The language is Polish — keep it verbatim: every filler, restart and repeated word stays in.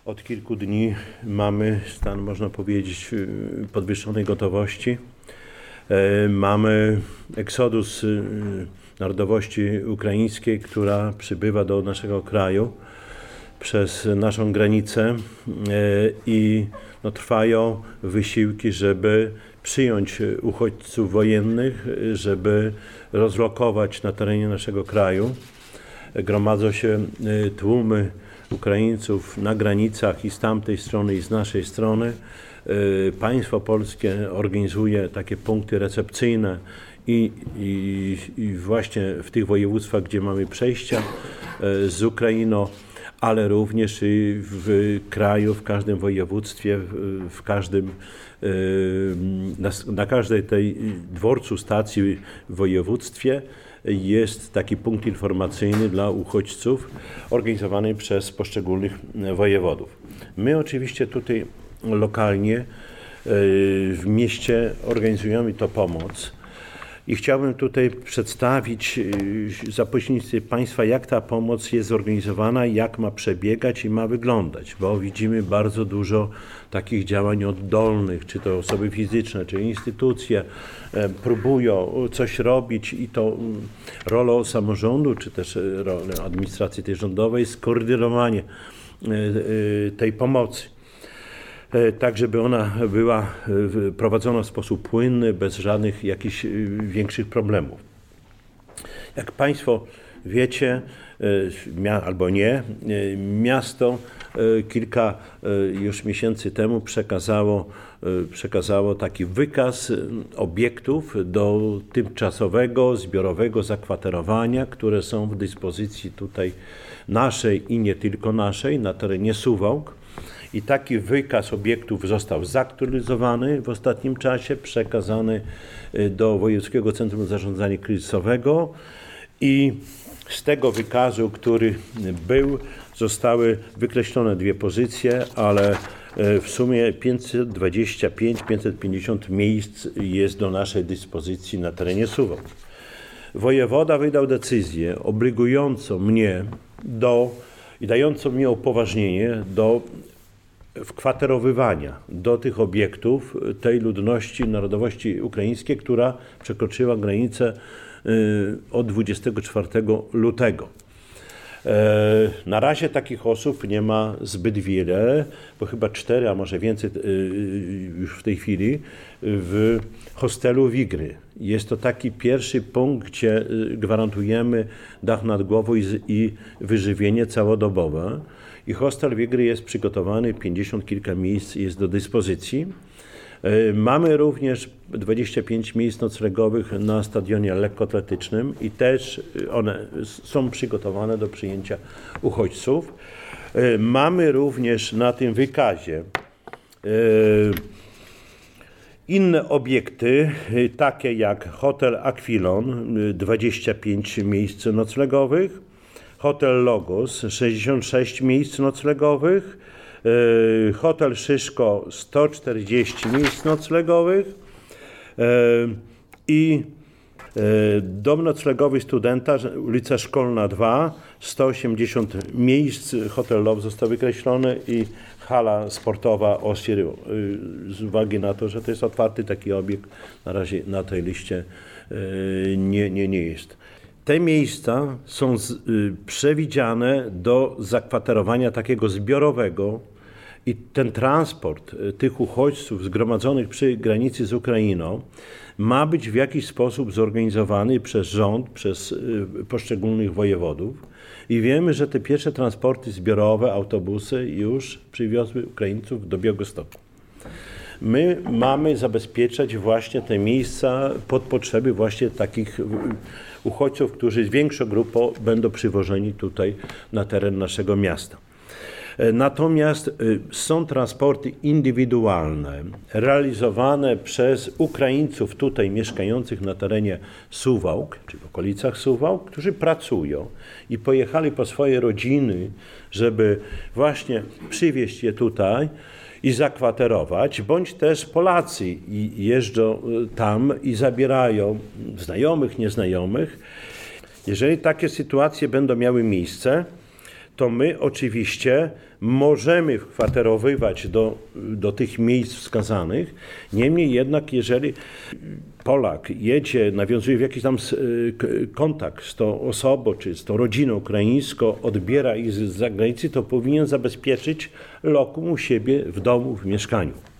Od kilku dni mamy stan, można powiedzieć, podwyższonej gotowości. Mamy eksodus narodowości ukraińskiej, która przybywa do naszego kraju przez naszą granicę i no, trwają wysiłki, żeby przyjąć uchodźców wojennych, żeby rozlokować na terenie naszego kraju. Gromadzą się tłumy Ukraińców na granicach i z tamtej strony, i z naszej strony. Państwo polskie organizuje takie punkty recepcyjne i, i, i właśnie w tych województwach, gdzie mamy przejścia z Ukrainą, ale również i w kraju, w każdym województwie, w każdym, na, na każdej tej dworcu, stacji w województwie jest taki punkt informacyjny dla uchodźców organizowany przez poszczególnych wojewodów. My oczywiście tutaj lokalnie w mieście organizujemy to pomoc i chciałbym tutaj przedstawić za pośrednictwem Państwa, jak ta pomoc jest zorganizowana, jak ma przebiegać i ma wyglądać, bo widzimy bardzo dużo takich działań oddolnych, czy to osoby fizyczne, czy instytucje próbują coś robić i to rolą samorządu, czy też rolą administracji tej rządowej jest skoordynowanie tej pomocy, tak żeby ona była prowadzona w sposób płynny, bez żadnych jakichś większych problemów. Jak Państwo wiecie, albo nie, miasto kilka już miesięcy temu przekazało, przekazało taki wykaz obiektów do tymczasowego, zbiorowego zakwaterowania, które są w dyspozycji tutaj naszej i nie tylko naszej, na terenie Suwałk. I taki wykaz obiektów został zaktualizowany w ostatnim czasie, przekazany do Wojewódzkiego Centrum Zarządzania Kryzysowego i z tego wykazu, który był, zostały wykreślone dwie pozycje, ale w sumie pięćset dwadzieścia pięć do pięćset pięćdziesiąt miejsc jest do naszej dyspozycji na terenie Suwałk. Wojewoda wydał decyzję obligującą mnie do i dającą mi upoważnienie do wkwaterowywania do tych obiektów tej ludności narodowości ukraińskiej, która przekroczyła granicę od dwudziestego czwartego lutego. Na razie takich osób nie ma zbyt wiele, bo chyba cztery, a może więcej już w tej chwili w hostelu Wigry. Jest to taki pierwszy punkt, gdzie gwarantujemy dach nad głową i, i wyżywienie całodobowe. I hostel Wigry jest przygotowany, pięćdziesiąt kilka miejsc jest do dyspozycji. Mamy również dwadzieścia pięć miejsc noclegowych na stadionie lekkoatletycznym i też one są przygotowane do przyjęcia uchodźców. Mamy również na tym wykazie inne obiekty, takie jak hotel Aquilon, dwadzieścia pięć miejsc noclegowych, hotel Logos, sześćdziesiąt sześć miejsc noclegowych, hotel Szyszko, sto czterdzieści miejsc noclegowych i dom noclegowy studenta, ulica Szkolna dwa, sto osiemdziesiąt miejsc, hotel Love został wykreślony i hala sportowa Osir, z uwagi na to, że to jest otwarty taki obiekt, na razie na tej liście nie, nie, nie jest. Te miejsca są z, y, przewidziane do zakwaterowania takiego zbiorowego i ten transport y, tych uchodźców zgromadzonych przy granicy z Ukrainą ma być w jakiś sposób zorganizowany przez rząd, przez y, poszczególnych wojewodów. I wiemy, że te pierwsze transporty zbiorowe, autobusy już przywiozły Ukraińców do Białegostoku. My mamy zabezpieczać właśnie te miejsca pod potrzeby właśnie takich uchodźców, którzy z większą grupą będą przywożeni tutaj na teren naszego miasta. Natomiast są transporty indywidualne, realizowane przez Ukraińców tutaj mieszkających na terenie Suwałk, czy w okolicach Suwałk, którzy pracują i pojechali po swoje rodziny, żeby właśnie przywieźć je tutaj i zakwaterować, bądź też Polacy jeżdżą tam i zabierają znajomych, nieznajomych. Jeżeli takie sytuacje będą miały miejsce, to my oczywiście możemy wkwaterowywać do, do tych miejsc wskazanych. Niemniej jednak, jeżeli Polak jedzie, nawiązuje w jakiś tam kontakt z tą osobą, czy z tą rodziną ukraińską, odbiera ich z zagranicy, to powinien zabezpieczyć lokum u siebie w domu, w mieszkaniu.